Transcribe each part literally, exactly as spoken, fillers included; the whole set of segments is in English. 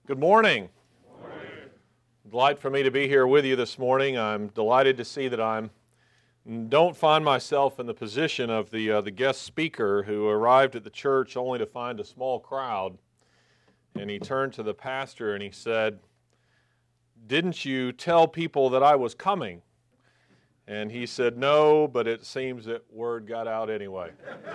Good morning. Good morning. Delight for me to be here with you this morning. I'm delighted to see that I'm don't find myself in the position of the uh, the guest speaker who arrived at the church only to find a small crowd. And he turned to the pastor and he said, "Didn't you tell people that I was coming?" And he said, "No, but it seems that word got out anyway."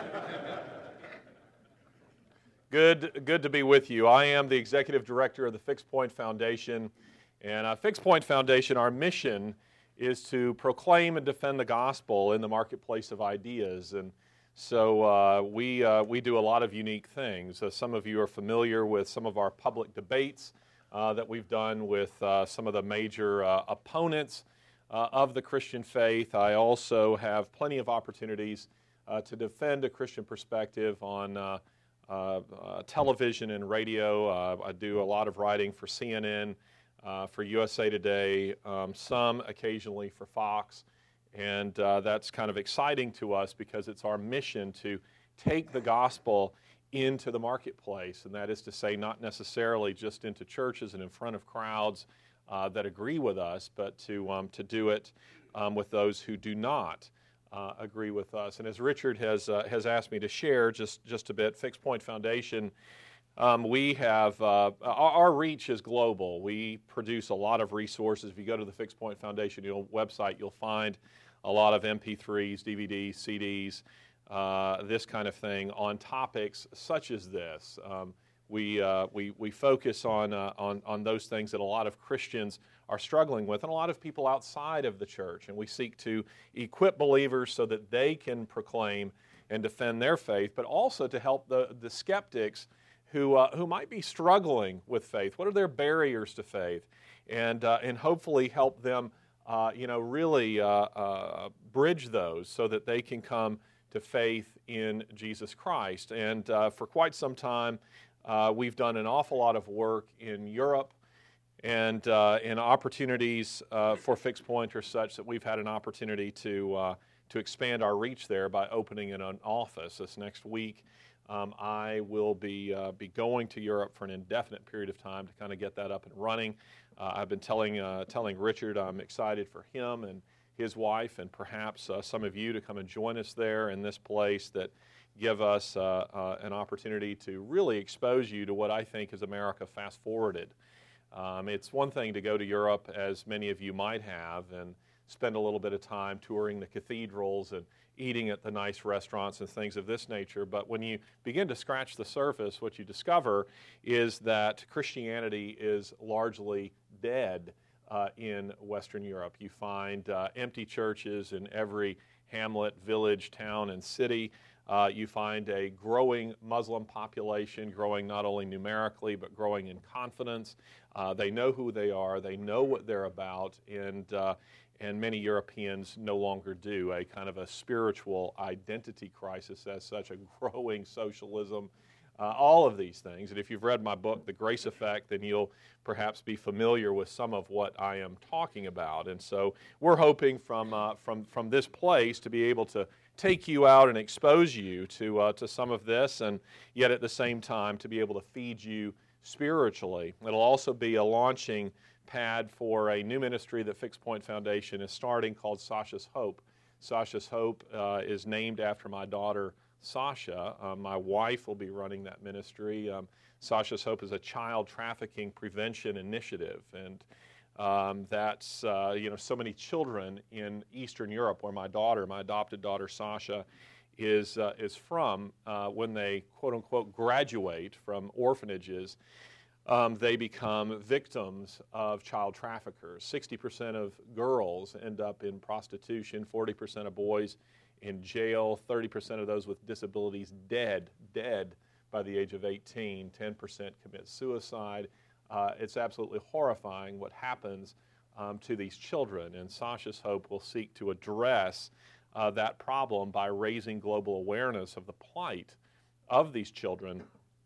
Good, good to be with you. I am the executive director of the Fixed Point Foundation, and uh, Fixed Point Foundation, our mission is to proclaim and defend the gospel in the marketplace of ideas. And so uh, we uh, we do a lot of unique things. Uh, some of you are familiar with some of our public debates uh, that we've done with uh, some of the major uh, opponents uh, of the Christian faith. I also have plenty of opportunities uh, to defend a Christian perspective on uh, Uh, uh, television and radio. Uh, I do a lot of writing for C N N, uh, for U S A Today, um, some occasionally for Fox, and uh, that's kind of exciting to us because it's our mission to take the gospel into the marketplace, and that is to say not necessarily just into churches and in front of crowds uh, that agree with us, but to, um, to do it um, with those who do not Uh, agree with us. And as Richard has uh, has asked me to share just, just a bit, Fixed Point Foundation, um, we have, uh, our, our reach is global. We produce a lot of resources. If you go to the Fixed Point Foundation you'll, website, you'll find a lot of M P threes, D V Ds, C Ds, uh, this kind of thing on topics such as this. Um, we, uh, we, we focus on, uh, on, on those things that a lot of Christians are struggling with, and a lot of people outside of the church. And we seek to equip believers so that they can proclaim and defend their faith, but also to help the, the skeptics who, uh, who might be struggling with faith. What are their barriers to faith? And, uh, and hopefully help them uh, you know, really uh, uh, bridge those so that they can come to faith in Jesus Christ. And uh, for quite some time, uh, we've done an awful lot of work in Europe, and uh, and opportunities uh, for Fixed Point are such that we've had an opportunity to uh, to expand our reach there by opening an office. This next week, um, I will be uh, be going to Europe for an indefinite period of time to kind of get that up and running. Uh, I've been telling uh, telling Richard I'm excited for him and his wife, and perhaps uh, some of you to come and join us there in this place that give us uh, uh, an opportunity to really expose you to what I think is America fast forwarded. Um, it's one thing to go to Europe, as many of you might have, and spend a little bit of time touring the cathedrals and eating at the nice restaurants and things of this nature. But when you begin to scratch the surface, what you discover is that Christianity is largely dead uh, in Western Europe. You find uh, empty churches in every hamlet, village, town, and city. Uh, you find a growing Muslim population, growing not only numerically, but growing in confidence. Uh, they know who they are, they know what they're about, and, uh, and many Europeans no longer do. A kind of a spiritual identity crisis as such, a growing socialism, uh, all of these things. And if you've read my book, The Grace Effect, then you'll perhaps be familiar with some of what I am talking about. And so we're hoping from, uh, from, from this place to be able to take you out and expose you to uh, to some of this, and yet at the same time to be able to feed you spiritually. It'll also be a launching pad for a new ministry that Fixed Point Foundation is starting called Sasha's Hope. Sasha's Hope uh, is named after my daughter Sasha. Uh, my wife will be running that ministry. Um, Sasha's Hope is a child trafficking prevention initiative, and Um, that's, uh, you know, so many children in Eastern Europe, where my daughter, my adopted daughter Sasha, is uh, is from, uh, when they, quote-unquote, graduate from orphanages, um, they become victims of child traffickers. sixty percent of girls end up in prostitution, forty percent of boys in jail, thirty percent of those with disabilities dead, dead by the age of eighteen, ten percent commit suicide. Uh, it's absolutely horrifying what happens um, to these children, and Sasha's Hope will seek to address uh, that problem by raising global awareness of the plight of these children,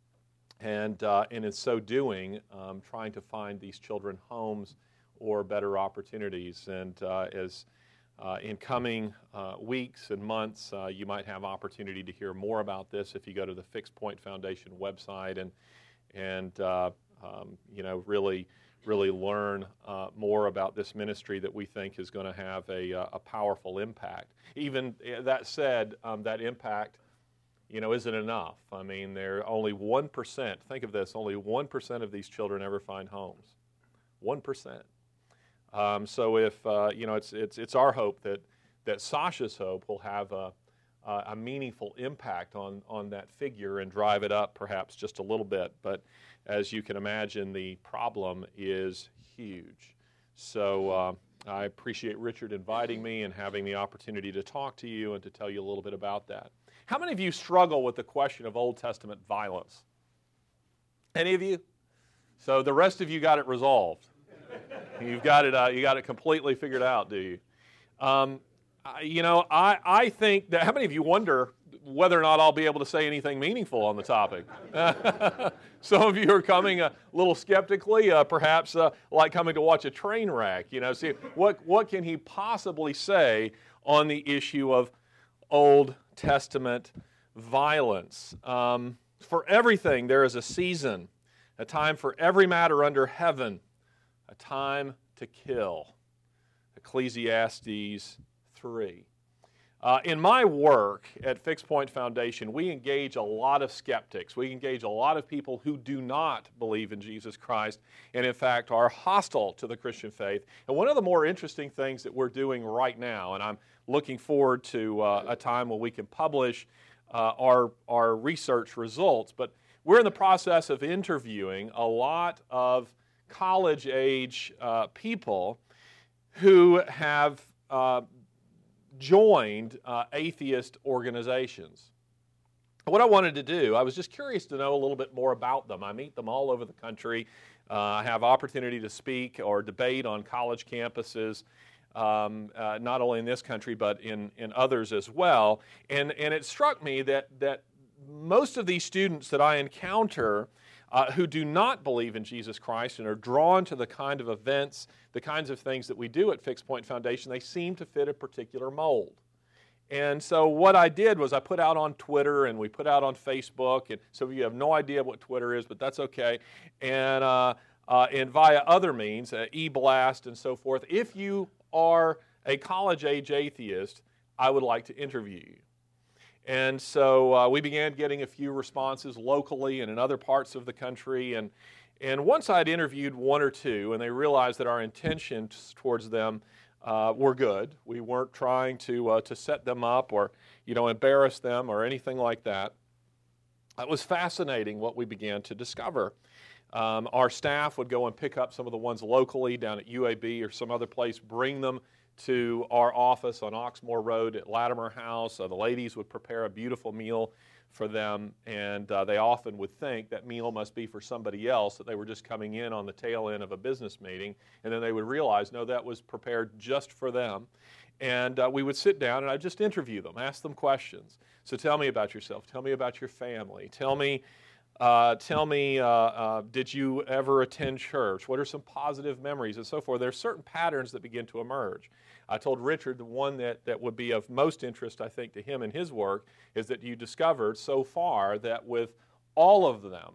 and, uh, and in so doing, um, trying to find these children homes or better opportunities. And uh, as uh, in coming uh, weeks and months, uh, you might have opportunity to hear more about this if you go to the Fixed Point Foundation website, and, and uh, um, you know, really, really learn uh, more about this ministry that we think is going to have a, a powerful impact. Even that said, um, that impact, you know, isn't enough. I mean, there only one percent, think of this, only one percent of these children ever find homes. one percent. Um, so if, uh, you know, it's, it's, it's our hope that, that Sasha's Hope will have a, uh, a meaningful impact on, on that figure and drive it up perhaps just a little bit. But as you can imagine, the problem is huge. So uh, I appreciate Richard inviting me and having the opportunity to talk to you and to tell you a little bit about that. How many of you struggle with the question of Old Testament violence? Any of you? So the rest of you got it resolved. You've got it, uh, you got it completely figured out, do you? Um, I, you know, I, I think that, how many of you wonder whether or not I'll be able to say anything meaningful on the topic? Some of you are coming a little skeptically, uh, perhaps uh, like coming to watch a train wreck. You know, see, what, what can he possibly say on the issue of Old Testament violence? Um, for everything, there is a season, a time for every matter under heaven, a time to kill. Ecclesiastes three. Uh, in my work at Fixed Point Foundation, we engage a lot of skeptics. We engage a lot of people who do not believe in Jesus Christ and, in fact, are hostile to the Christian faith. And one of the more interesting things that we're doing right now, and I'm looking forward to uh, a time when we can publish uh, our, our research results, but we're in the process of interviewing a lot of college-age uh, people who have uh, joined uh, atheist organizations. What I wanted to do, I was just curious to know a little bit more about them. I meet them all over the country. Uh, I have opportunity to speak or debate on college campuses, um, uh, not only in this country but in, in others as well. And, and it struck me that, that most of these students that I encounter Uh, who do not believe in Jesus Christ and are drawn to the kind of events, the kinds of things that we do at Fixed Point Foundation, they seem to fit a particular mold. And so what I did was I put out on Twitter and we put out on Facebook, and some of you have no idea what Twitter is, but that's okay, and, uh, uh, and via other means, uh, eBlast and so forth. If you are a college-age atheist, I would like to interview you. And so uh, we began getting a few responses locally and in other parts of the country. And, and once I'd interviewed one or two, and they realized that our intentions towards them uh, were good, we weren't trying to, uh, to set them up or, you know, embarrass them or anything like that, it was fascinating what we began to discover. Um, our staff would go and pick up some of the ones locally down at U A B or some other place, bring them to our office on Oxmoor Road at Latimer House. Uh, the ladies would prepare a beautiful meal for them, and uh, they often would think that meal must be for somebody else, that they were just coming in on the tail end of a business meeting, and then they would realize, no, that was prepared just for them. And uh, we would sit down and I'd just interview them, ask them questions. So tell me about yourself, tell me about your family, tell me Uh, tell me, uh, uh, did you ever attend church? What are some positive memories and so forth? There are certain patterns that begin to emerge. I told Richard the one that, that would be of most interest, I think, to him in his work is that you discovered so far that with all of them,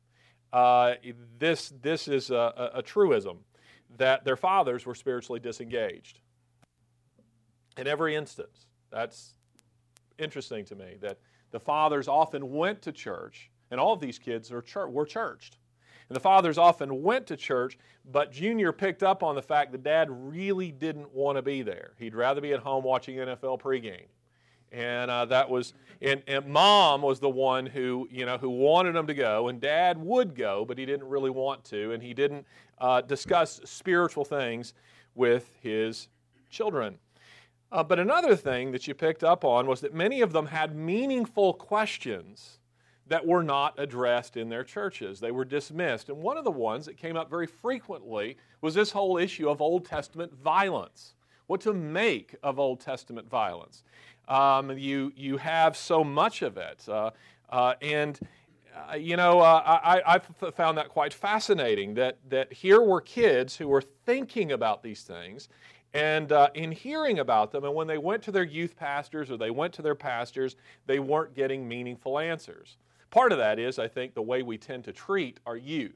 uh, this, this is a, a, a truism, that their fathers were spiritually disengaged. In every instance. That's interesting to me, that the fathers often went to church. And all of these kids are chur- were churched. And the fathers often went to church, but Junior picked up on the fact that Dad really didn't want to be there. He'd rather be at home watching N F L pregame. And uh, that was, and, and Mom was the one who, you know, who wanted him to go, and Dad would go, but he didn't really want to, and he didn't uh, discuss spiritual things with his children. Uh, but another thing that you picked up on was that many of them had meaningful questions that were not addressed in their churches. They were dismissed. And one of the ones that came up very frequently was this whole issue of Old Testament violence. What to make of Old Testament violence. Um, you, you have so much of it. Uh, uh, and, uh, you know, uh, I, I found that quite fascinating, that, that here were kids who were thinking about these things, and uh, in hearing about them, and when they went to their youth pastors or they went to their pastors, they weren't getting meaningful answers. Part of that is, I think, the way we tend to treat our youth.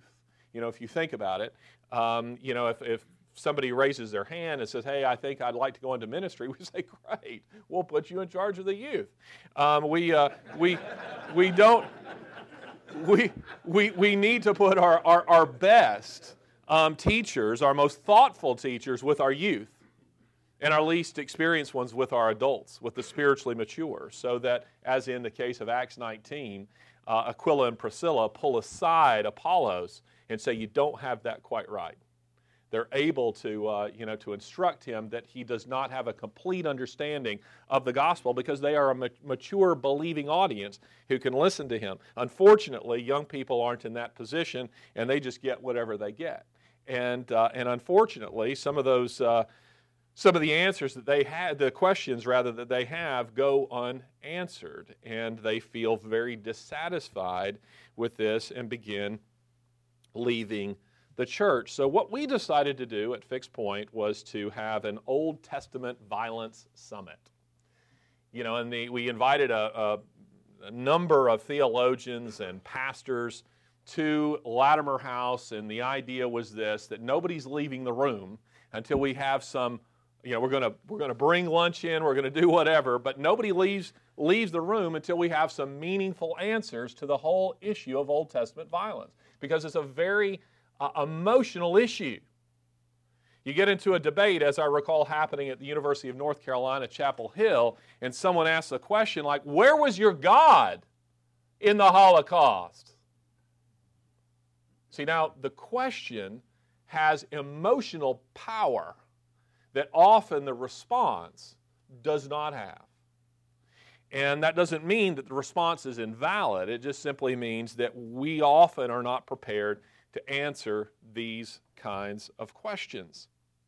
you know, if you think about it, um, you know, if, if somebody raises their hand and says, hey, I think I'd like to go into ministry, we say, great, we'll put you in charge of the youth. Um, we, uh, we, we don't, we, we, we need to put our, our, our best um, teachers, our most thoughtful teachers with our youth, and our least experienced ones with our adults, with the spiritually mature, so that, as in the case of Acts nineteen, uh, Aquila and Priscilla pull aside Apollos and say, you don't have that quite right. They're able to, uh, you know, to instruct him that he does not have a complete understanding of the gospel because they are a ma- mature, believing audience who can listen to him. Unfortunately, young people aren't in that position, and they just get whatever they get. And uh, and unfortunately, some of those, uh, some of the answers that they had, the questions rather that they have, go unanswered, and they feel very dissatisfied with this and begin leaving the church. So what we decided to do at Fixed Point was to have an Old Testament violence summit. You know, and the, we invited a, a, a number of theologians and pastors to Latimer House, and the idea was this, that nobody's leaving the room until we have some, you know, we're going to we're going to bring lunch in, we're going to do whatever, but nobody leaves leaves the room until we have some meaningful answers to the whole issue of Old Testament violence, because it's a very Uh, emotional issue. You get into a debate, as I recall happening at the University of North Carolina, Chapel Hill, and someone asks a question like, where was your God in the Holocaust? See, now, the question has emotional power that often the response does not have. And that doesn't mean that the response is invalid. It just simply means that we often are not prepared to answer these kinds of questions.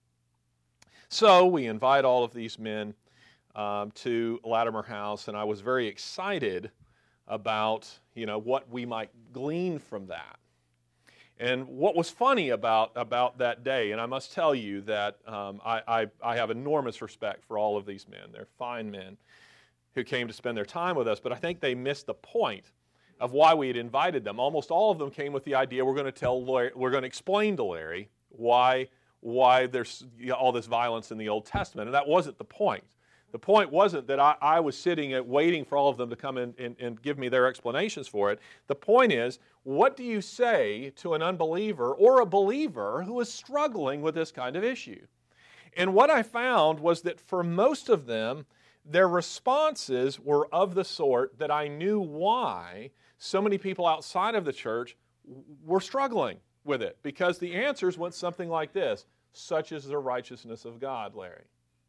So we invite all of these men um, to Latimer House, and I was very excited about, you know, what we might glean from that. And what was funny about, about that day, and I must tell you that um, I, I, I have enormous respect for all of these men. They're fine men who came to spend their time with us, but I think they missed the point of why we had invited them. Almost all of them came with the idea we're going to tell Larry, we're going to explain to Larry why why there's all this violence in the Old Testament, and that wasn't the point. The point wasn't that I, I was sitting and waiting for all of them to come in and, and give me their explanations for it. The point is, what do you say to an unbeliever or a believer who is struggling with this kind of issue? And what I found was that for most of them, their responses were of the sort that I knew why so many people outside of the church were struggling with it, because the answers went something like this: such is the righteousness of God, Larry.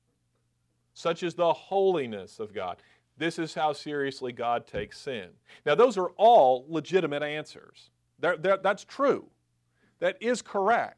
Such is the holiness of God. This is how seriously God takes sin. Now, those are all legitimate answers. They're, they're, that's true. That is correct.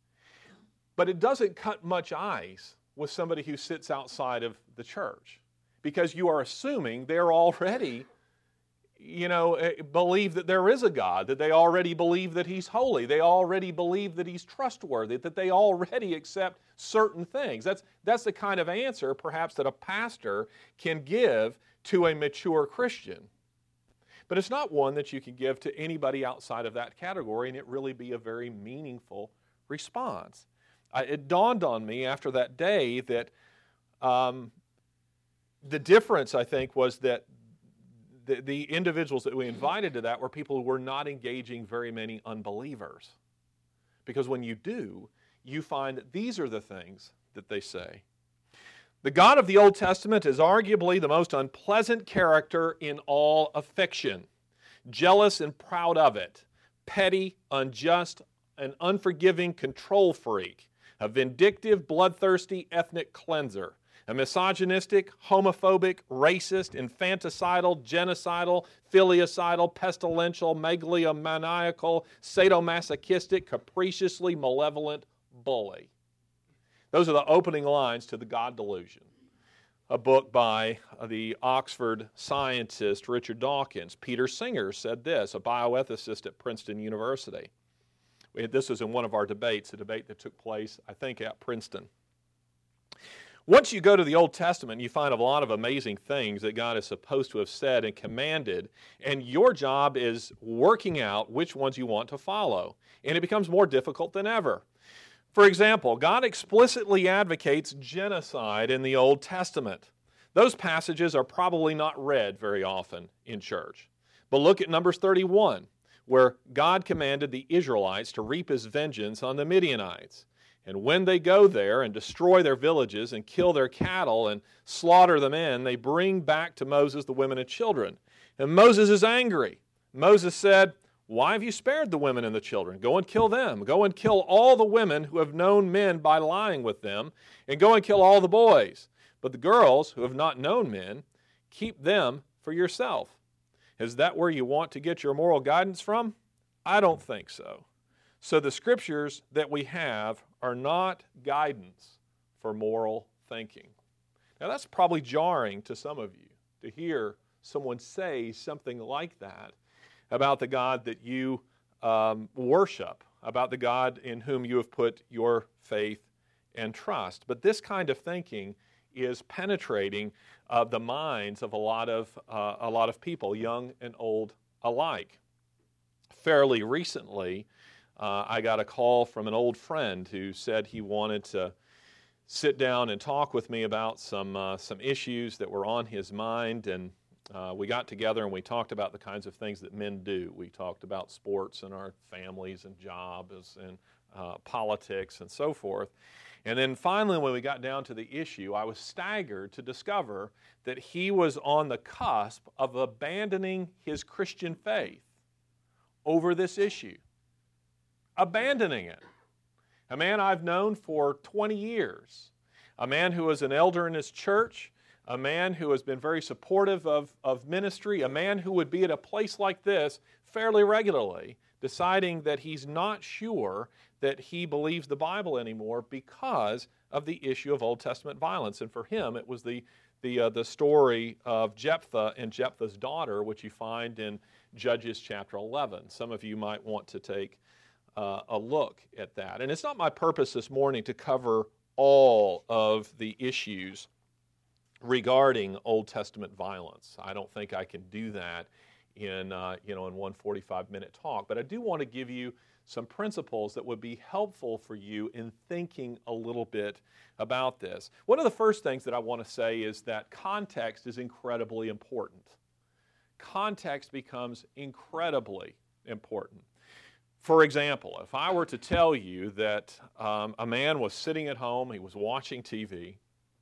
But it doesn't cut much ice with somebody who sits outside of the church, because you are assuming they're already, you know, believe that there is a God, that they already believe that He's holy, they already believe that He's trustworthy, that they already accept certain things. That's, that's the kind of answer, perhaps, that a pastor can give to a mature Christian. But it's not one that you can give to anybody outside of that category, and it really be a very meaningful response. I, it dawned on me after that day that um, the difference, I think, was that the, the individuals that we invited to that were people who were not engaging very many unbelievers. Because when you do, you find that these are the things that they say. The God of the Old Testament is arguably the most unpleasant character in all of fiction. Jealous and proud of it. Petty, unjust, an unforgiving control freak. A vindictive, bloodthirsty ethnic cleanser. A misogynistic, homophobic, racist, infanticidal, genocidal, filicidal, pestilential, megalomaniacal, sadomasochistic, capriciously malevolent bully. Those are the opening lines to The God Delusion, a book by the Oxford scientist Richard Dawkins. Peter Singer said this, a bioethicist at Princeton University. This was in one of our debates, a debate that took place, I think, at Princeton. Once you go to the Old Testament, you find a lot of amazing things that God is supposed to have said and commanded, and your job is working out which ones you want to follow, and it becomes more difficult than ever. For example, God explicitly advocates genocide in the Old Testament. Those passages are probably not read very often in church. But look at Numbers thirty-one, where God commanded the Israelites to reap his vengeance on the Midianites. And when they go there and destroy their villages and kill their cattle and slaughter the men, they bring back to Moses the women and children. And Moses is angry. Moses said, "Why have you spared the women and the children? Go and kill them. Go and kill all the women who have known men by lying with them, and go and kill all the boys. But the girls who have not known men, keep them for yourself." Is that where you want to get your moral guidance from? I don't think so. So the scriptures that we have are not guidance for moral thinking. Now that's probably jarring to some of you to hear someone say something like that about the God that you um, worship, about the God in whom you have put your faith and trust. But this kind of thinking is penetrating uh, the minds of a lot of uh, a lot of people, young and old alike. Fairly recently, uh, I got a call from an old friend who said he wanted to sit down and talk with me about some uh, some issues that were on his mind, and uh, we got together and we talked about the kinds of things that men do. We talked about sports and our families and jobs and uh, politics and so forth. And then finally, when we got down to the issue, I was staggered to discover that he was on the cusp of abandoning his Christian faith over this issue. Abandoning it. A man I've known for twenty years, a man who was an elder in his church, a man who has been very supportive of, of ministry, a man who would be at a place like this fairly regularly, deciding that he's not sure that he believes the Bible anymore because of the issue of Old Testament violence. And for him, it was the the uh, the story of Jephthah and Jephthah's daughter, which you find in Judges chapter eleven. Some of you might want to take uh, a look at that. And it's not my purpose this morning to cover all of the issues regarding Old Testament violence. I don't think I can do that in uh, you know in one forty-five minute talk. But I do want to give you some principles that would be helpful for you in thinking a little bit about this. One of the first things that I want to say is that context is incredibly important. Context becomes incredibly important. For example, if I were to tell you that um, a man was sitting at home, he was watching T V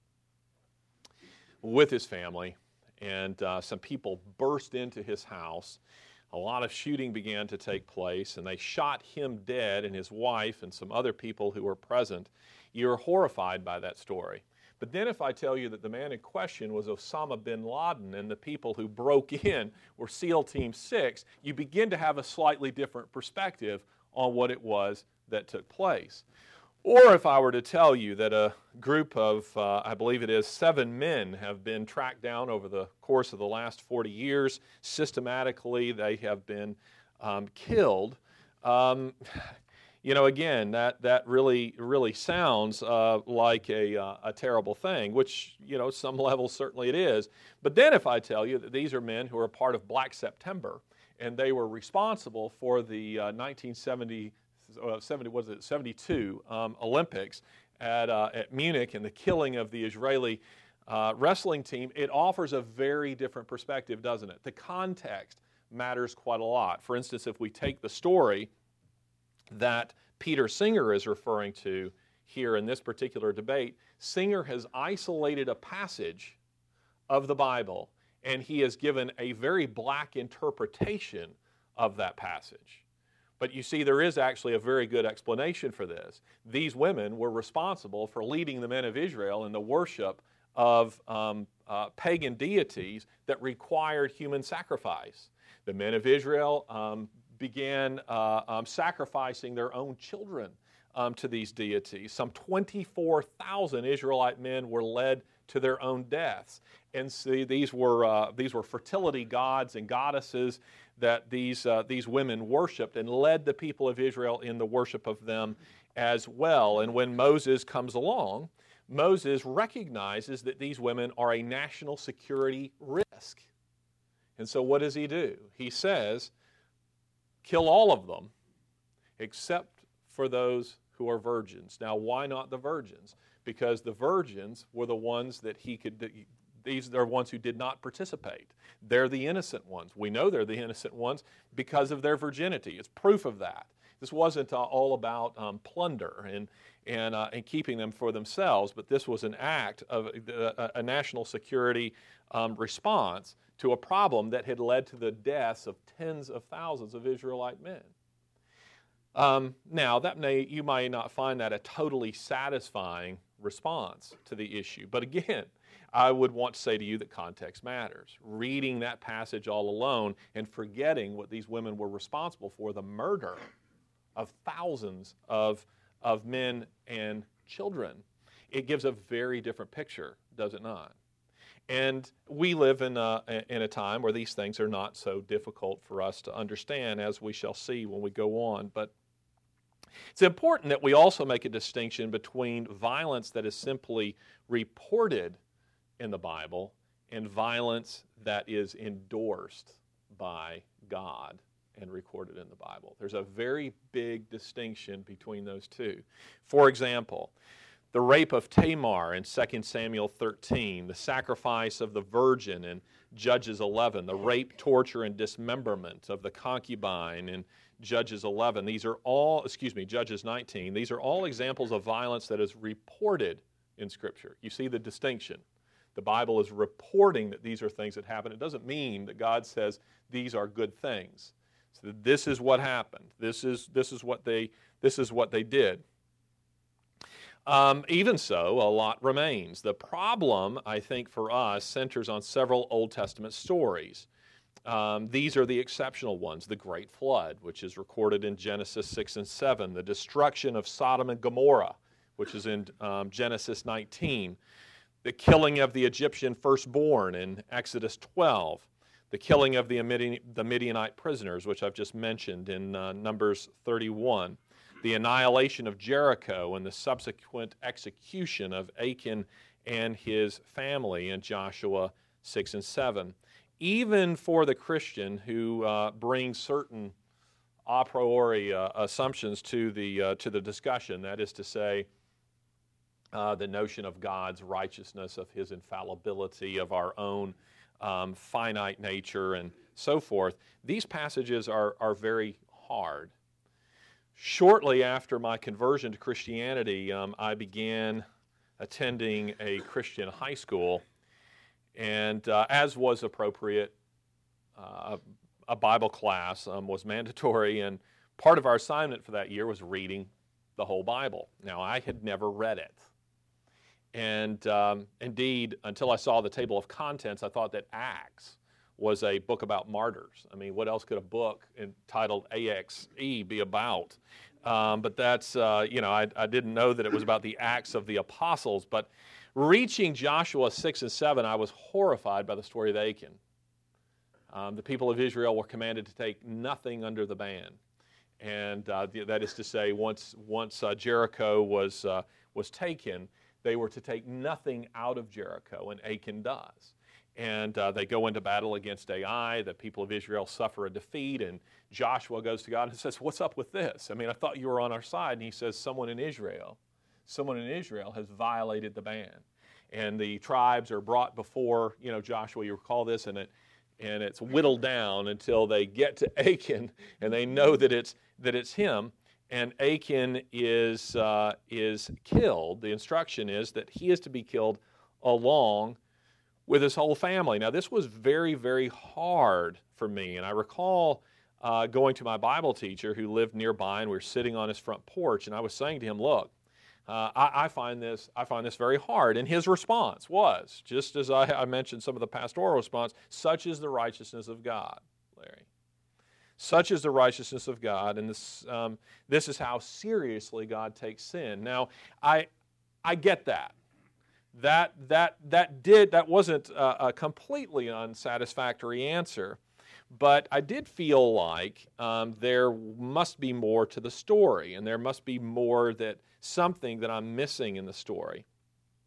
with his family, and uh, some people burst into his house. A lot of shooting began to take place, and they shot him dead and his wife and some other people who were present. You're horrified by that story. But then if I tell you that the man in question was Osama bin Laden and the people who broke in were SEAL Team six, you begin to have a slightly different perspective on what it was that took place. Or if I were to tell you that a group of, uh, I believe it is, seven men have been tracked down over the course of the last forty years, systematically they have been um, killed, um, you know, again, that, that really, really sounds uh, like a, uh, a terrible thing, which, you know, some level certainly it is. But then if I tell you that these are men who are part of Black September, and they were responsible for the uh, nineteen seventy Uh, seventy, was it seventy-two um, Olympics at, uh, at Munich and the killing of the Israeli uh, wrestling team, it offers a very different perspective, doesn't it? The context matters quite a lot. For instance, if we take the story that Peter Singer is referring to here in this particular debate, Singer has isolated a passage of the Bible, and he has given a very black interpretation of that passage. But you see, there is actually a very good explanation for this. These women were responsible for leading the men of Israel in the worship of um, uh, pagan deities that required human sacrifice. The men of Israel um, began uh, um, sacrificing their own children um, to these deities. Some twenty-four thousand Israelite men were led to their own deaths. And see, these were uh, these were fertility gods and goddesses that these uh, these women worshipped, and led the people of Israel in the worship of them as well. And when Moses comes along, Moses recognizes that these women are a national security risk. And so what does he do? He says, kill all of them except for those who are virgins. Now, why not the virgins? Because the virgins were the ones that he could, these are ones who did not participate. They're the innocent ones. We know they're the innocent ones because of their virginity. It's proof of that. This wasn't uh, all about um, plunder and and, uh, and keeping them for themselves, but this was an act of uh, a national security um, response to a problem that had led to the deaths of tens of thousands of Israelite men. Um, now, that may you might not find that a totally satisfying response to the issue, but again, I would want to say to you that context matters. Reading that passage all alone and forgetting what these women were responsible for, the murder of thousands of, of men and children, it gives a very different picture, does it not? And we live in a, in a time where these things are not so difficult for us to understand, as we shall see when we go on. But it's important that we also make a distinction between violence that is simply reported in the Bible and violence that is endorsed by God and recorded in the Bible. There's a very big distinction between those two. For example, the rape of Tamar in Second Samuel thirteen, the sacrifice of the virgin in Judges eleven, the rape, torture, and dismemberment of the concubine in Judges eleven. These are all, excuse me, Judges nineteen. These are all examples of violence that is reported in Scripture. You see the distinction. The Bible is reporting that these are things that happen. It doesn't mean that God says these are good things. So this is what happened. This is this is what they this is what they did. Um, even so, a lot remains. The problem, I think, for us centers on several Old Testament stories. Um, these are the exceptional ones: the Great Flood, which is recorded in Genesis six and seven; the destruction of Sodom and Gomorrah, which is in um, Genesis nineteen; the killing of the Egyptian firstborn in Exodus twelve; the killing of the Midianite prisoners, which I've just mentioned in uh, Numbers thirty-one; the annihilation of Jericho and the subsequent execution of Achan and his family in Joshua six and seven. Even for the Christian who uh, brings certain a priori uh, assumptions to the uh, to the discussion, that is to say, uh, the notion of God's righteousness, of His infallibility, of our own um, finite nature, and so forth, these passages are are very hard. Shortly after my conversion to Christianity, um, I began attending a Christian high school. And uh, as was appropriate, uh, a Bible class um, was mandatory, and part of our assignment for that year was reading the whole Bible. Now, I had never read it. And um, indeed, until I saw the table of contents, I thought that Acts was a book about martyrs. I mean, what else could a book entitled A X E be about? Um, but that's, uh, you know, I, I didn't know that it was about the Acts of the Apostles, but reaching Joshua six and seven, I was horrified by the story of Achan. Um, the people of Israel were commanded to take nothing under the ban. And uh, that is to say, once once uh, Jericho was, uh, was taken, they were to take nothing out of Jericho, and Achan does. And uh, they go into battle against Ai. The people of Israel suffer a defeat, and Joshua goes to God and says, "What's up with this? I mean, I thought you were on our side." And he says, someone in Israel Someone in Israel has violated the ban. And the tribes are brought before, you know, Joshua, you recall this, and it and it's whittled down until they get to Achan, and they know that it's that it's him, and Achan is uh, is killed. The instruction is that he is to be killed along with his whole family. Now, this was very, very hard for me, and I recall uh, going to my Bible teacher who lived nearby, and we were sitting on his front porch, and I was saying to him, "Look, Uh, I, I find this I find this very hard." And his response was, just as I, I mentioned some of the pastoral response, "Such is the righteousness of God, Larry. Such is the righteousness of God, and this um, this is how seriously God takes sin." Now, I I get that. That that that did that wasn't a, a completely unsatisfactory answer, but I did feel like um, there must be more to the story, and there must be more that. Something that I'm missing in the story.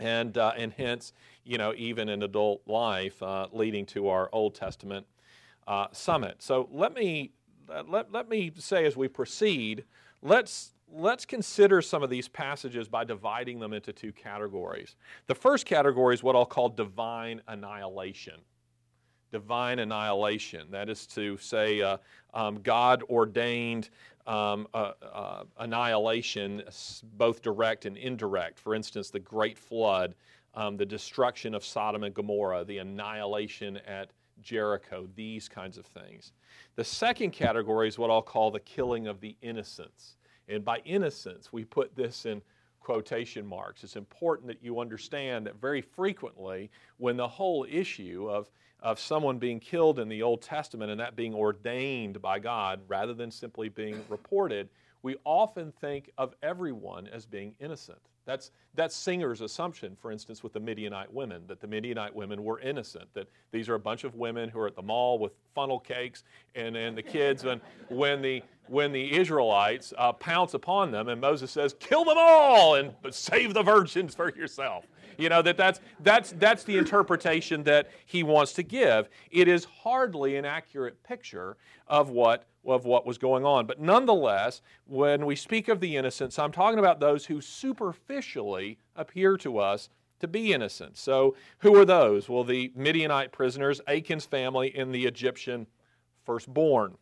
and uh, and hence, you know, even in adult life, uh, leading to our Old Testament uh, summit. So let me let let me say as we proceed, let's let's consider some of these passages by dividing them into two categories. The first category is what I'll call divine annihilation. Divine annihilation. That is to say, uh, um, God ordained um, uh, uh, annihilation, both direct and indirect. For instance, the Great Flood, um, the destruction of Sodom and Gomorrah, the annihilation at Jericho, these kinds of things. The second category is what I'll call the killing of the innocents. And by innocence, we put this in quotation marks. It's important that you understand that very frequently when the whole issue of, of someone being killed in the Old Testament and that being ordained by God rather than simply being reported, we often think of everyone as being innocent. That's, that's Singer's assumption, for instance, with the Midianite women, that the Midianite women were innocent, that these are a bunch of women who are at the mall with funnel cakes and, and the kids, and when the, when the Israelites uh, pounce upon them, and Moses says, kill them all and save the virgins for yourself. You know, that that's, that's, that's the interpretation that he wants to give. It is hardly an accurate picture of what, of what was going on. But nonetheless, when we speak of the innocents, I'm talking about those who superficially appear to us to be innocent. So who are those? Well, the Midianite prisoners, Achan's family, and the Egyptian firstborn.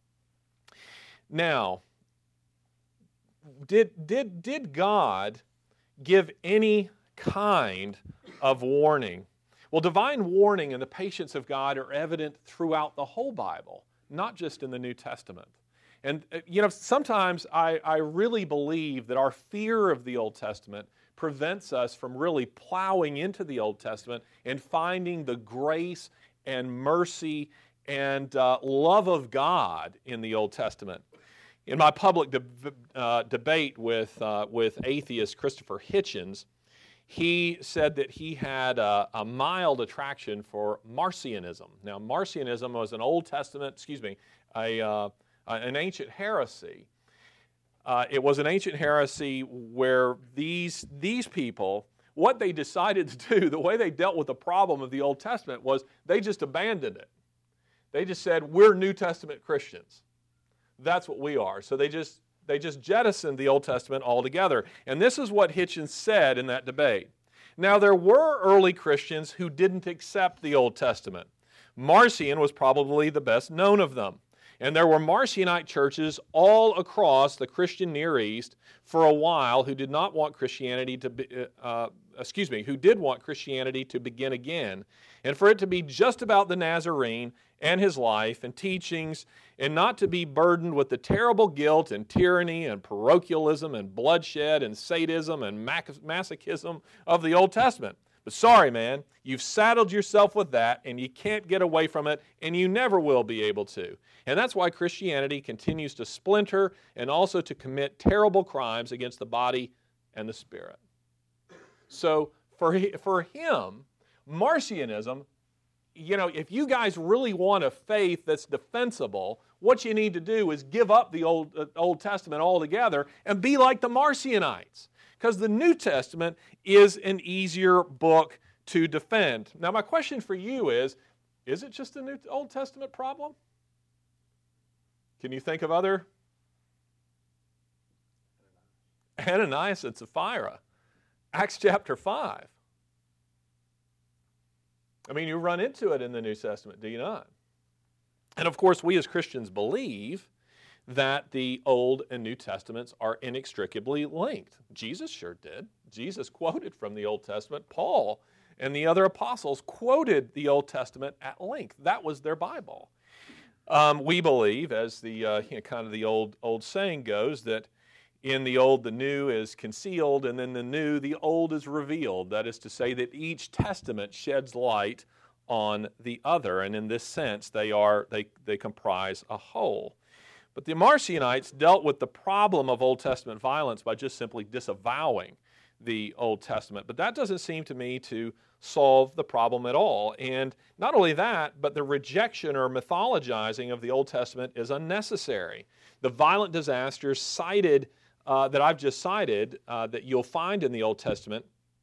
Now, did, did, did God give any kind of warning? Well, divine warning and the patience of God are evident throughout the whole Bible, not just in the New Testament. And, you know, sometimes I, I really believe that our fear of the Old Testament prevents us from really plowing into the Old Testament and finding the grace and mercy and uh, love of God in the Old Testament. In my public de- uh, debate with, uh, with atheist Christopher Hitchens, he said that he had a, a mild attraction for Marcionism. Now, Marcionism was an Old Testament, excuse me, a, uh, an ancient heresy. Uh, it was an ancient heresy where these, these people, what they decided to do, the way they dealt with the problem of the Old Testament was they just abandoned it. They just said, we're New Testament Christians. That's what we are. So they just They just jettisoned the Old Testament altogether. And this is what Hitchens said in that debate. Now, there were early Christians who didn't accept the Old Testament. Marcion was probably the best known of them. And there were Marcionite churches all across the Christian Near East for a while who did not want Christianity to be, uh, excuse me, who did want Christianity to begin again, and for it to be just about the Nazarene and his life and teachings, and not to be burdened with the terrible guilt and tyranny and parochialism and bloodshed and sadism and masochism of the Old Testament. But sorry, man, you've saddled yourself with that, and you can't get away from it, and you never will be able to. And that's why Christianity continues to splinter and also to commit terrible crimes against the body and the spirit. So for, for him, Marcionism, you know, if you guys really want a faith that's defensible, what you need to do is give up the Old, uh, Old Testament altogether and be like the Marcionites. Because the New Testament is an easier book to defend. Now, my question for you is, is it just a New Old Testament problem? Can you think of other? Ananias and Sapphira. Acts chapter five. I mean, you run into it in the New Testament, do you not? And of course, we as Christians believe that the Old and New Testaments are inextricably linked. Jesus sure did. Jesus quoted from the Old Testament. Paul and the other apostles quoted the Old Testament at length. That was their Bible. Um, we believe, as the uh, you know, kind of the old old saying goes, that in the old the new is concealed, and in the new the old is revealed. That is to say that each testament sheds light on the other, and in this sense they are they they comprise a whole. But the Marcionites dealt with the problem of Old Testament violence by just simply disavowing the Old Testament. But that doesn't seem to me to solve the problem at all. And not only that, but the rejection or mythologizing of the Old Testament is unnecessary. The violent disasters cited, uh, that I've just cited, uh, that you'll find in the Old Testament,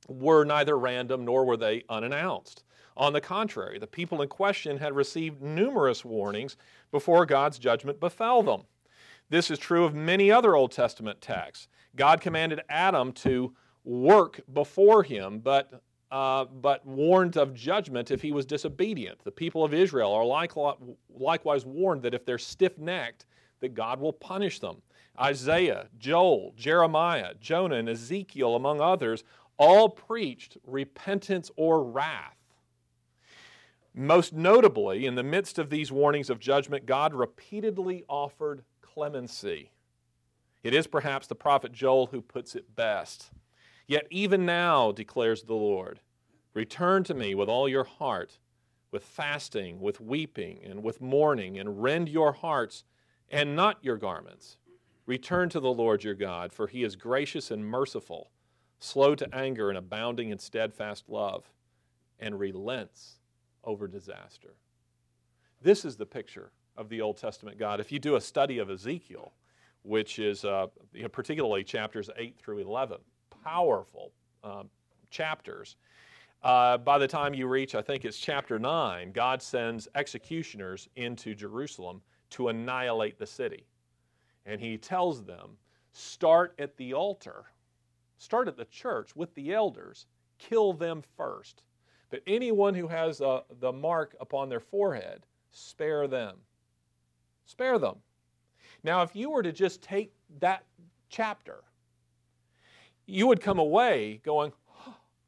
were neither random nor were they unannounced. On the contrary, the people in question had received numerous warnings before God's judgment befell them. This is true of many other Old Testament texts. God commanded Adam to work before him, but, uh, but warned of judgment if he was disobedient. The people of Israel are like, likewise warned that if they're stiff-necked, that God will punish them. Isaiah, Joel, Jeremiah, Jonah, and Ezekiel, among others, all preached repentance or wrath. Most notably, in the midst of these warnings of judgment, God repeatedly offered clemency. It is perhaps the prophet Joel who puts it best. Yet even now, declares the Lord, return to me with all your heart, with fasting, with weeping, and with mourning, and rend your hearts and not your garments. Return to the Lord your God, for he is gracious and merciful, slow to anger and abounding in steadfast love, and relents over disaster. This is the picture of the Old Testament God. If you do a study of Ezekiel, which is uh, you know, particularly chapters eight through eleven, powerful um, chapters, uh, by the time you reach, I think it's chapter nine, God sends executioners into Jerusalem to annihilate the city. And he tells them, start at the altar, start at the church with the elders, kill them first. But anyone who has uh, the mark upon their forehead, spare them. Spare them. Now, if you were to just take that chapter, you would come away going, huh,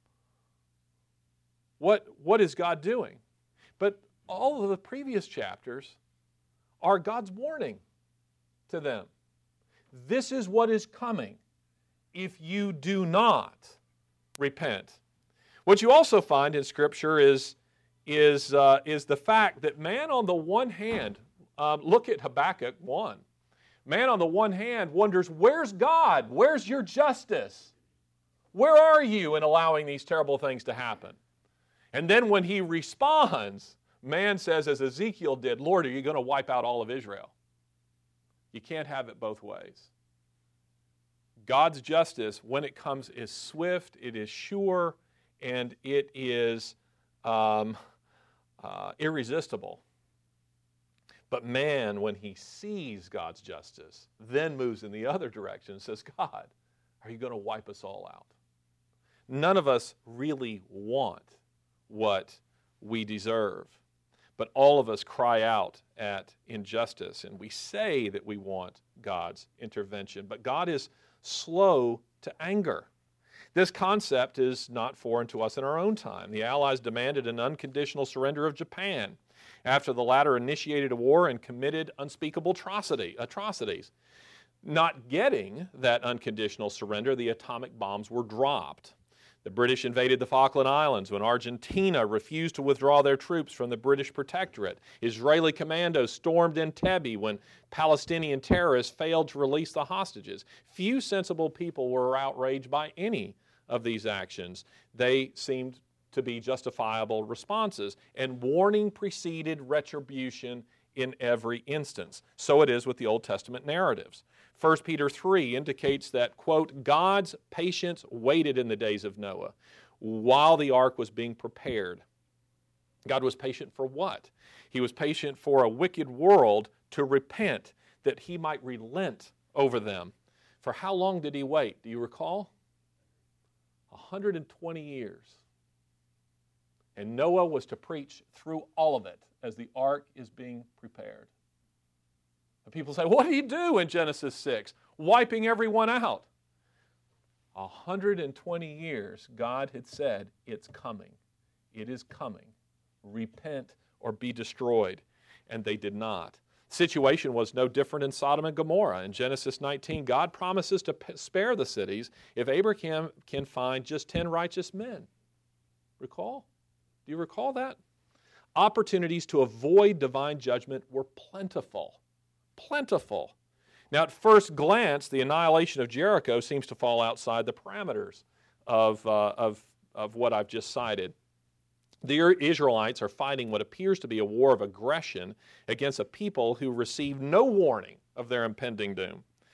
what, what is God doing? But all of the previous chapters are God's warning to them. This is what is coming if you do not repent. What you also find in Scripture is, is, uh, is the fact that man on the one hand, um, look at Habakkuk one. Man on the one hand wonders, where's God? Where's your justice? Where are you in allowing these terrible things to happen? And then when he responds, man says, as Ezekiel did, Lord, are you going to wipe out all of Israel? You can't have it both ways. God's justice, when it comes, is swift, it is sure, and it is um, uh, irresistible. But man, when he sees God's justice, then moves in the other direction and says, God, are you going to wipe us all out? None of us really want what we deserve, but all of us cry out at injustice, and we say that we want God's intervention. But God is slow to anger. This concept is not foreign to us in our own time. The Allies demanded an unconditional surrender of Japan after the latter initiated a war and committed unspeakable atrocity, atrocities. Not getting that unconditional surrender, the atomic bombs were dropped. The British invaded the Falkland Islands when Argentina refused to withdraw their troops from the British protectorate. Israeli commandos stormed Entebbe when Palestinian terrorists failed to release the hostages. Few sensible people were outraged by any of these actions. They seemed to be justifiable responses, and warning preceded retribution in every instance. So it is with the Old Testament narratives. First Peter three indicates that, quote, God's patience waited in the days of Noah while the ark was being prepared. God was patient for what? He was patient for a wicked world to repent, that he might relent over them. For how long did he wait? Do you recall? one hundred twenty years. And Noah was to preach through all of it as the ark is being prepared. And people say, what did he do in Genesis six? Wiping everyone out. one hundred twenty years, God had said, it's coming. It is coming. Repent or be destroyed. And they did not. The situation was no different in Sodom and Gomorrah. In Genesis nineteen, God promises to spare the cities if Abraham can find just ten righteous men. Recall? Do you recall that? Opportunities to avoid divine judgment were plentiful. Plentiful. Now, at first glance, the annihilation of Jericho seems to fall outside the parameters of, uh, of, of what I've just cited. The Israelites are fighting what appears to be a war of aggression against a people who received no warning of their impending doom.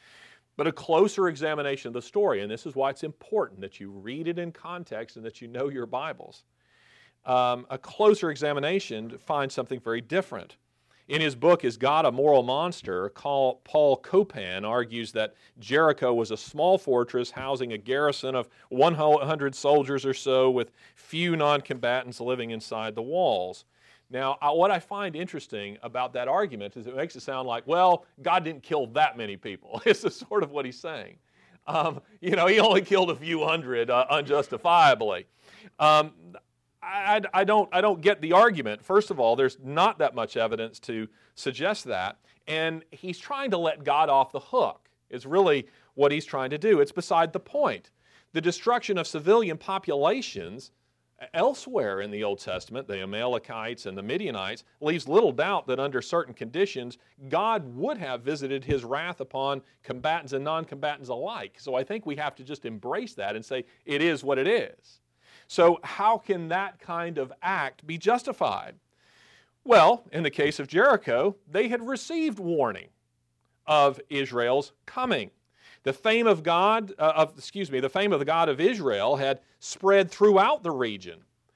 But a closer examination of the story, and this is why it's important that you read it in context and that you know your Bibles. Um, a closer examination finds something very different. In his book, Is God a Moral Monster?, Paul Copan argues that Jericho was a small fortress housing a garrison of one hundred soldiers or so with few non-combatants living inside the walls. Now, what I find interesting about that argument is it makes it sound like, well, God didn't kill that many people. It's sort of what he's saying. Um, you know, he only killed a few hundred uh, unjustifiably. Um, I, I, don't, I don't get the argument. First of all, there's not that much evidence to suggest that. And he's trying to let God off the hook, is really what he's trying to do. It's beside the point. The destruction of civilian populations elsewhere in the Old Testament, the Amalekites and the Midianites, leaves little doubt that under certain conditions, God would have visited his wrath upon combatants and non-combatants alike. So I think we have to just embrace that and say, it is what it is. So how can that kind of act be justified? Well, in the case of Jericho, they had received warning of Israel's coming. The fame of God, uh, of, excuse me, the fame of the God of Israel had spread throughout the region.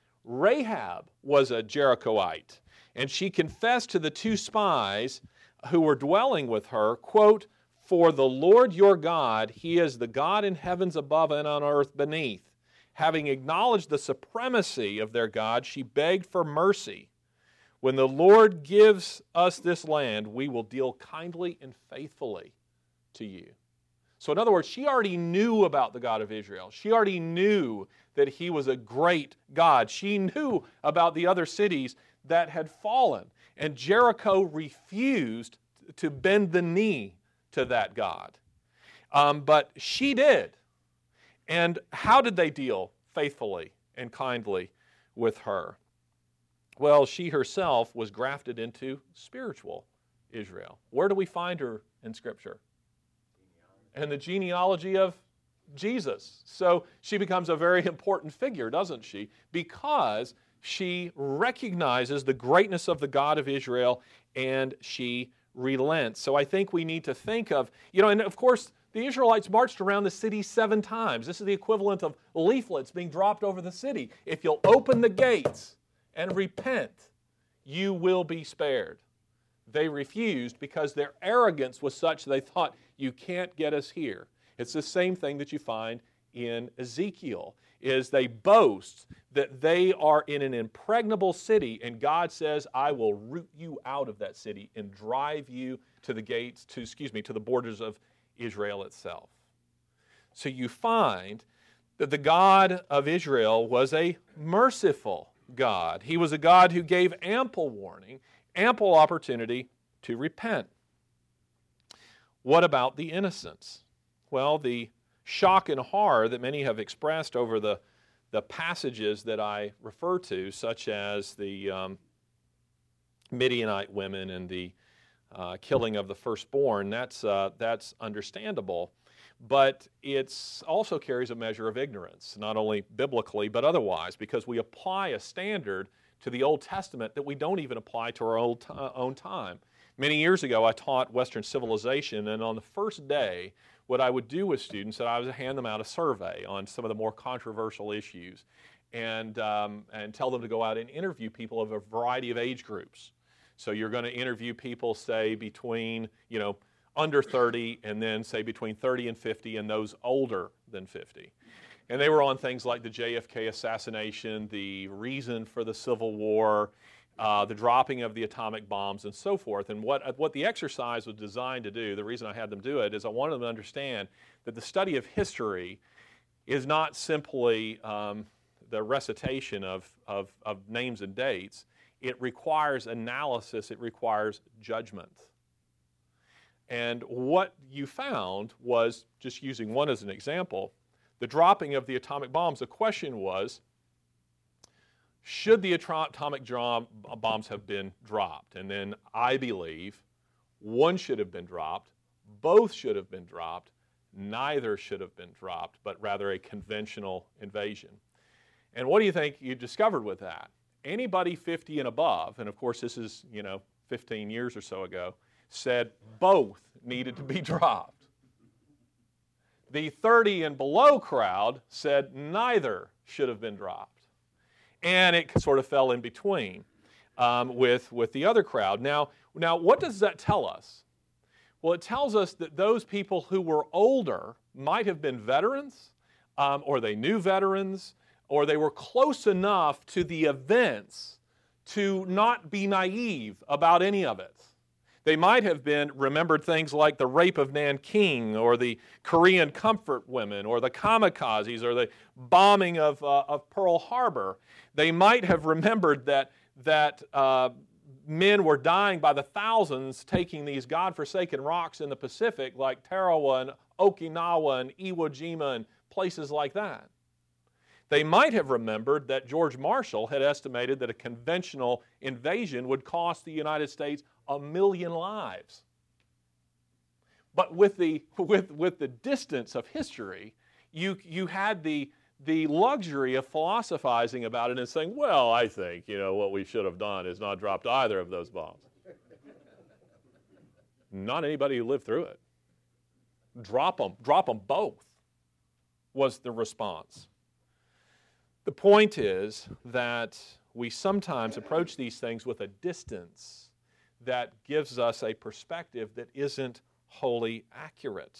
Rahab was a Jerichoite, and she confessed to the two spies who were dwelling with her, quote, "For the Lord your God, he is the God in heavens above and on earth beneath. Having acknowledged the supremacy of their God, she begged for mercy. When the Lord gives us this land, we will deal kindly and faithfully to you." So in other words, she already knew about the God of Israel. She already knew that he was a great God. She knew about the other cities that had fallen. And Jericho refused to bend the knee to that God. Um, but she did. And how did they deal faithfully and kindly with her? Well, she herself was grafted into spiritual Israel. Where do we find her in Scripture? In the genealogy of Jesus. So she becomes a very important figure, doesn't she? Because she recognizes the greatness of the God of Israel and she relents. So I think we need to think of, you know, and of course, the Israelites marched around the city seven times. This is the equivalent of leaflets being dropped over the city. If you'll open the gates and repent, you will be spared. They refused because their arrogance was such they thought, you can't get us here. It's the same thing that you find in Ezekiel, is they boast that they are in an impregnable city, and God says, I will root you out of that city and drive you to the gates, to, excuse me, to the borders of Israel itself. So you find that the God of Israel was a merciful God. He was a God who gave ample warning, ample opportunity to repent. What about the innocents? Well, the shock and horror that many have expressed over the, the passages that I refer to, such as the um, Midianite women and the Uh, killing of the firstborn, that's, uh, that's understandable. But it also carries a measure of ignorance, not only biblically but otherwise, because we apply a standard to the Old Testament that we don't even apply to our old t- uh, own time. Many years ago, I taught Western civilization, and on the first day, what I would do with students is I would hand them out a survey on some of the more controversial issues and, um, and tell them to go out and interview people of a variety of age groups. So you're going to interview people, say, between, you know, under thirty and then, say, between thirty and fifty and those older than fifty. And they were on things like the J F K assassination, the reason for the Civil War, uh, the dropping of the atomic bombs, and so forth. And what, what the exercise was designed to do, the reason I had them do it, is I wanted them to understand that the study of history is not simply um, the recitation of, of, of names and dates. It requires analysis, it requires judgment. And what you found was, just using one as an example, the dropping of the atomic bombs. The question was, should the atomic bombs have been dropped? And then I believe one should have been dropped, both should have been dropped, neither should have been dropped, but rather a conventional invasion. And what do you think you discovered with that? Anybody fifty and above, and of course this is, you know, fifteen years or so ago, said both needed to be dropped. The thirty and below crowd said neither should have been dropped. And it sort of fell in between um, with, with the other crowd. Now, now, what does that tell us? Well, it tells us that those people who were older might have been veterans, um, or they knew veterans, or they were close enough to the events to not be naive about any of it. They might have been remembered things like the rape of Nanking, or the Korean comfort women, or the kamikazes, or the bombing of, uh, of Pearl Harbor. They might have remembered that, that uh, men were dying by the thousands taking these godforsaken rocks in the Pacific like Tarawa and Okinawa and Iwo Jima and places like that. They might have remembered that George Marshall had estimated that a conventional invasion would cost the United States a million lives. But with the, with, with the distance of history, you, you had the, the luxury of philosophizing about it and saying, well, I think, you know, what we should have done is not dropped either of those bombs. Not anybody who lived through it. Drop them, drop them both, was the response. The point is that we sometimes approach these things with a distance that gives us a perspective that isn't wholly accurate.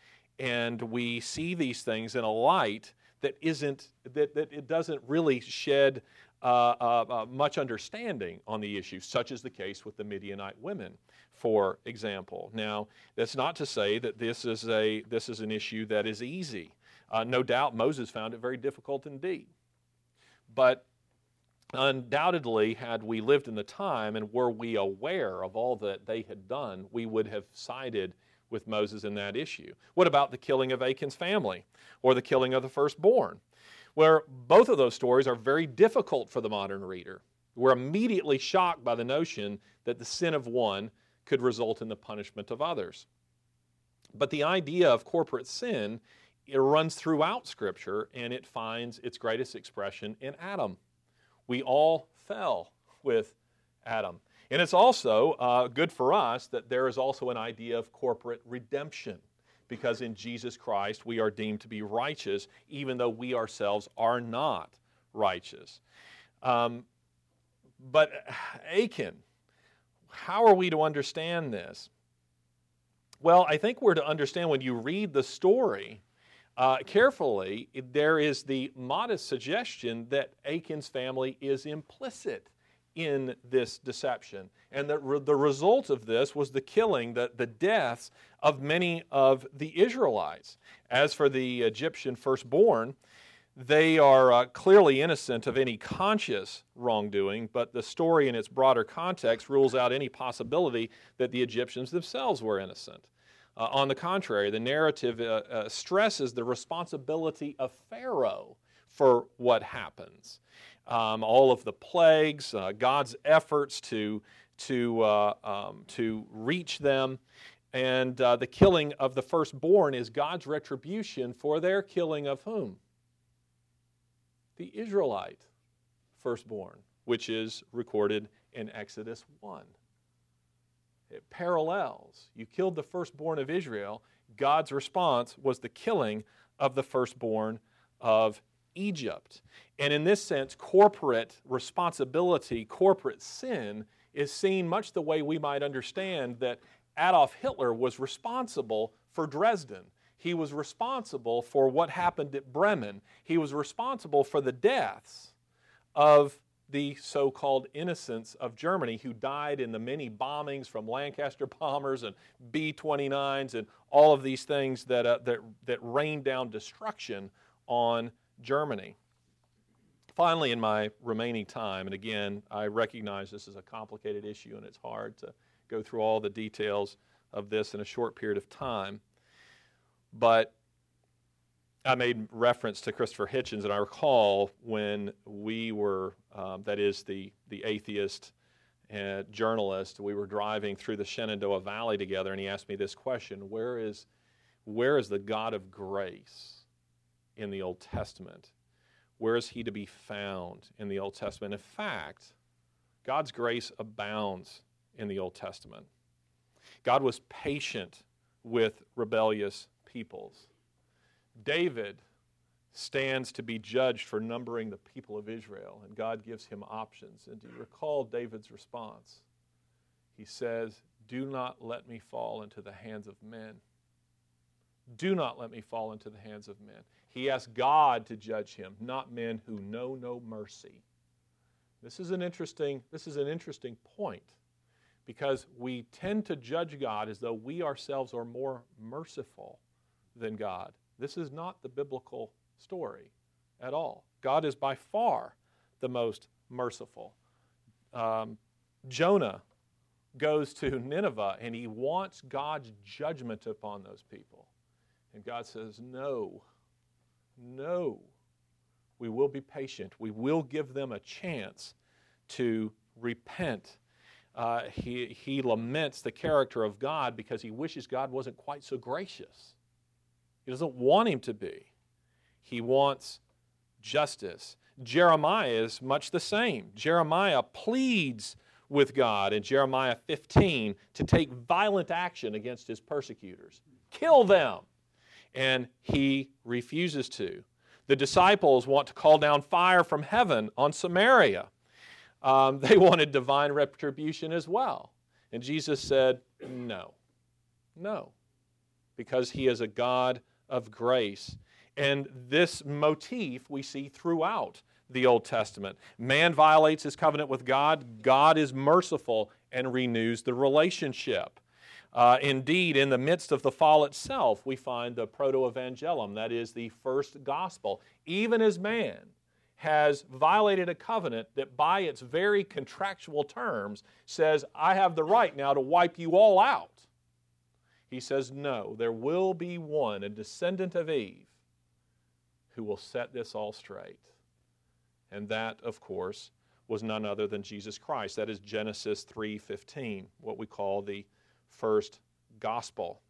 And we see these things in a light that isn't, that, that it doesn't really shed uh, uh, uh, much understanding on the issue, such as the case with the Midianite women, for example. Now, that's not to say that this is, a, this is an issue that is easy. Uh, no doubt Moses found it very difficult indeed. But undoubtedly, had we lived in the time and were we aware of all that they had done, we would have sided with Moses in that issue. What about the killing of Achan's family or the killing of the firstborn? Where both of those stories are very difficult for the modern reader. We're immediately shocked by the notion that the sin of one could result in the punishment of others. But the idea of corporate sin, it runs throughout Scripture, and it finds its greatest expression in Adam. We all fell with Adam. And it's also uh, good for us that there is also an idea of corporate redemption, because in Jesus Christ we are deemed to be righteous, even though we ourselves are not righteous. Um, but Achan, how are we to understand this? Well, I think we're to understand when you read the story Uh, carefully, there is the modest suggestion that Achan's family is implicit in this deception. And that re- the result of this was the killing, the, the deaths of many of the Israelites. As for the Egyptian firstborn, they are uh, clearly innocent of any conscious wrongdoing, but the story in its broader context rules out any possibility that the Egyptians themselves were innocent. Uh, on the contrary, the narrative uh, uh, stresses the responsibility of Pharaoh for what happens. Um, all of the plagues, uh, God's efforts to, to, uh, um, to reach them, and uh, the killing of the firstborn is God's retribution for their killing of whom? The Israelite firstborn, which is recorded in Exodus one. It parallels. You killed the firstborn of Israel. God's response was the killing of the firstborn of Egypt. And in this sense, corporate responsibility, corporate sin, is seen much the way we might understand that Adolf Hitler was responsible for Dresden. He was responsible for what happened at Bremen. He was responsible for the deaths of the so-called innocents of Germany who died in the many bombings from Lancaster bombers and B twenty-nines and all of these things that, uh, that, that rained down destruction on Germany. Finally, in my remaining time, and again, I recognize this is a complicated issue and it's hard to go through all the details of this in a short period of time, but I made reference to Christopher Hitchens, and I recall when we were, um, that is the, the atheist uh, journalist, we were driving through the Shenandoah Valley together, and he asked me this question: where is, where is the God of grace in the Old Testament? Where is he to be found in the Old Testament? In fact, God's grace abounds in the Old Testament. God was patient with rebellious peoples. David stands to be judged for numbering the people of Israel, and God gives him options. And do you recall David's response? He says, "Do not let me fall into the hands of men. Do not let me fall into the hands of men." He asked God to judge him, not men who know no mercy. This is an interesting, this is an interesting point, because we tend to judge God as though we ourselves are more merciful than God. This is not the biblical story at all. God is by far the most merciful. Um, Jonah goes to Nineveh and he wants God's judgment upon those people. And God says, no, no. We will be patient. We will give them a chance to repent. Uh, he, he laments the character of God because he wishes God wasn't quite so gracious. He doesn't want him to be. He wants justice. Jeremiah is much the same. Jeremiah pleads with God in Jeremiah fifteen to take violent action against his persecutors. Kill them! And he refuses to. The disciples want to call down fire from heaven on Samaria. Um, they wanted divine retribution as well. And Jesus said, no, no, because he is a God of grace. And this motif we see throughout the Old Testament. Man violates his covenant with God. God is merciful and renews the relationship. Uh, indeed, in the midst of the fall itself, we find the proto-evangelium, that is the first gospel. Even as man has violated a covenant that by its very contractual terms says, I have the right now to wipe you all out. He says, no, there will be one, a descendant of Eve, who will set this all straight. And that, of course, was none other than Jesus Christ. That is Genesis three fifteen, what we call the first gospel.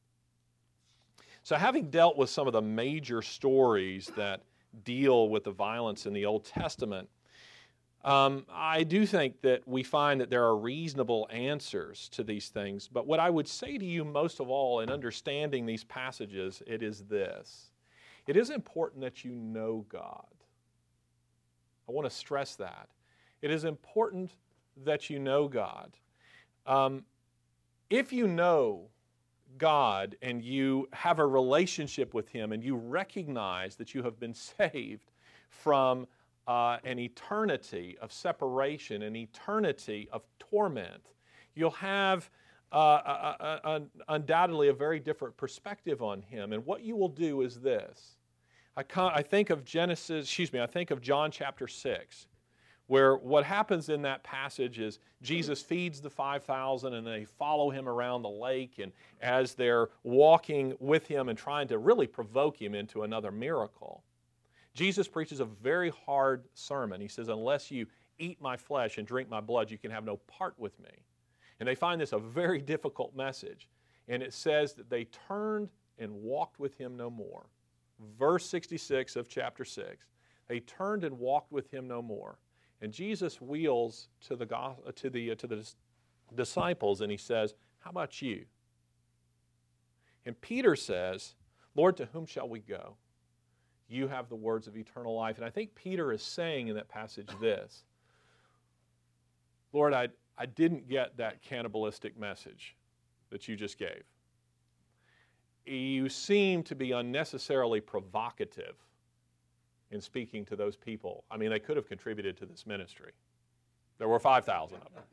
So having dealt with some of the major stories that deal with the violence in the Old Testament, um, I do think that we find that there are reasonable answers to these things. But what I would say to you most of all in understanding these passages, it is this. It is important that you know God. I want to stress that. It is important that you know God. Um, if you know God and you have a relationship with Him and you recognize that you have been saved from uh, an eternity of separation, an eternity of torment, you'll have uh, a, a, a, undoubtedly a very different perspective on Him. And what you will do is this. I, I think of Genesis, excuse me, I think of John chapter six, where what happens in that passage is Jesus feeds the five thousand and they follow Him around the lake, and as they're walking with Him and trying to really provoke Him into another miracle, Jesus preaches a very hard sermon. He says, unless you eat my flesh and drink my blood, you can have no part with me. And they find this a very difficult message. And it says that they turned and walked with Him no more. Verse sixty-six of chapter six, they turned and walked with Him no more. And Jesus wheels to the to the to the disciples and He says, "How about you?" And Peter says, "Lord, to whom shall we go? You have the words of eternal life." And I think Peter is saying in that passage this: Lord, I I didn't get that cannibalistic message that you just gave. You seem to be unnecessarily provocative in speaking to those people. I mean, they could have contributed to this ministry. There were five thousand of them.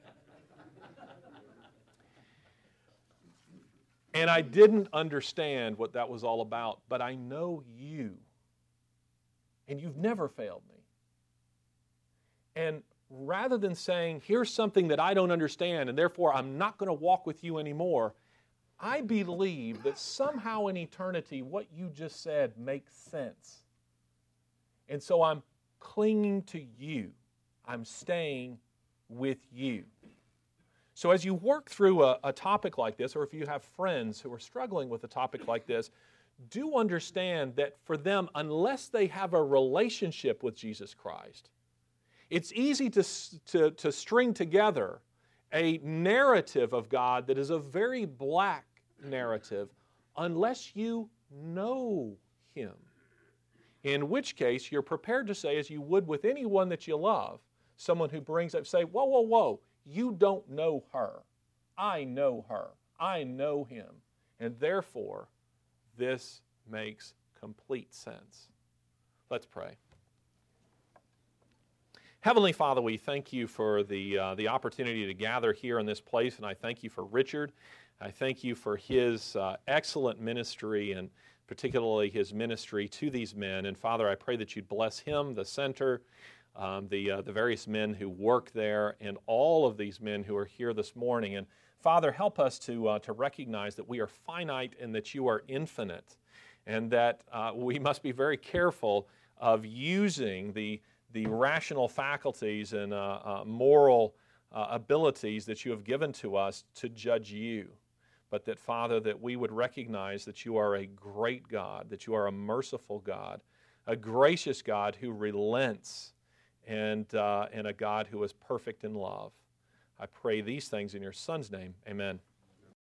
And I didn't understand what that was all about, but I know you. And you've never failed me. And rather than saying, here's something that I don't understand, and therefore I'm not going to walk with you anymore, I believe that somehow in eternity what you just said makes sense. And so I'm clinging to you. I'm staying with you. So as you work through a, a topic like this, or if you have friends who are struggling with a topic like this, do understand that for them, unless they have a relationship with Jesus Christ, it's easy to, to, to string together a narrative of God that is a very black narrative unless you know Him. in which case you're prepared to say, as you would with anyone that you love, someone who brings up, say, whoa, whoa, whoa, you don't know her. I know her. I know him. And therefore, this makes complete sense. Let's pray. Heavenly Father, we thank you for the, uh, the opportunity to gather here in this place, and I thank you for Richard. I thank you for his uh, excellent ministry, and particularly his ministry to these men. And Father, I pray that you'd bless him, the center, um, the, uh, the various men who work there, and all of these men who are here this morning. And Father, help us to, uh, to recognize that we are finite and that you are infinite, and that uh, we must be very careful of using the, the rational faculties and uh, uh, moral uh, abilities that you have given to us to judge you. But that, Father, that we would recognize that you are a great God, that you are a merciful God, a gracious God who relents, and, uh, and a God who is perfect in love. I pray these things in your Son's name. Amen.